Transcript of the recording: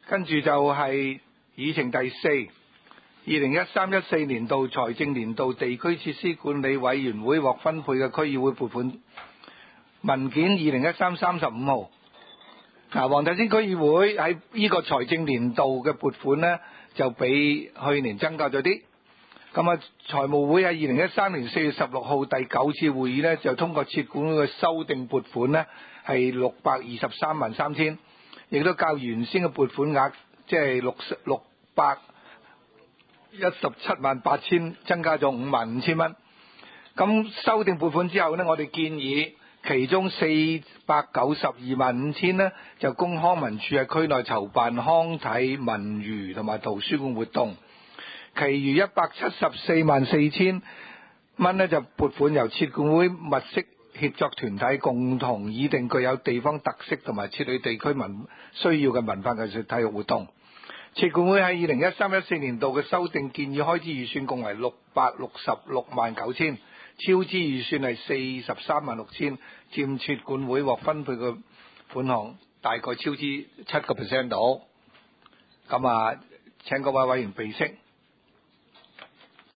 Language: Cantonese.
跟住就係議程第4 2013-14年度財政年度地區設施管理委員會獲分配嘅區議會撥款文件2013-35號。黃大仙區議會喺呢個財政年度嘅撥款呢，就比去年增加咗啲。咁啊，財務會喺2013年4月16號第9次會議呢，就通過設管會嘅修訂撥款呢，係623萬3千，亦都較原先嘅撥款額即係617萬8千，增加咗5萬5千蚊。咁修訂撥款之後呢，我哋建議其中492萬5千呢，就供康文署喺區內籌辦康體文娛同埋圖書館活動，其餘174萬4千蚊呢，就撥款由設管會物色協作團體共同擬定具有地方特色同埋設裏地區需要嘅文化藝術體育活動。設管會喺2013-14年度嘅修訂建議開支預算共為666萬9千，超支預算係43萬6千，佔設管會獲分配嘅款項大概超支7% 到。咁請各位委員備悉。